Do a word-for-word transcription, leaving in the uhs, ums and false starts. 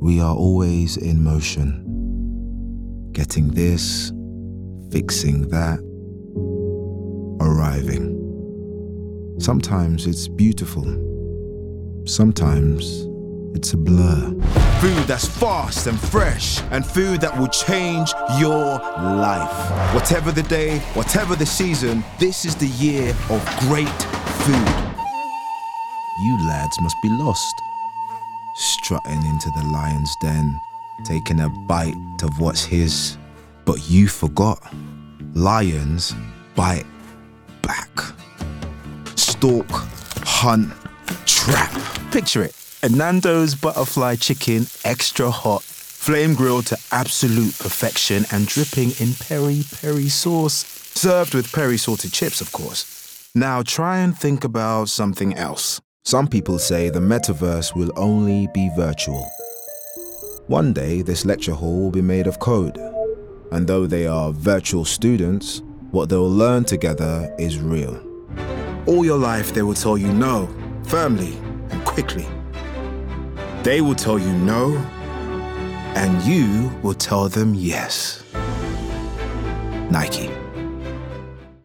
We are always in motion, getting this, fixing that, arriving. Sometimes it's beautiful. Sometimes it's a blur. Food that's fast and fresh, and food that will change your life. Whatever the day, whatever the season, this is the year of great food. You lads must be lost, strutting into the lion's den, taking a bite of what's his. But you forgot, lions bite back. Stalk, hunt, trap. Picture it. A Nando's butterfly chicken, extra hot, flame grilled to absolute perfection and dripping in peri-peri sauce. Served with peri salted chips, of course. Now try and think about something else. Some people say the metaverse will only be virtual. One day, this lecture hall will be made of code. And though they are virtual students, what they'll learn together is real. All your life, they will tell you no, firmly and quickly. They will tell you no, and you will tell them yes. Nike.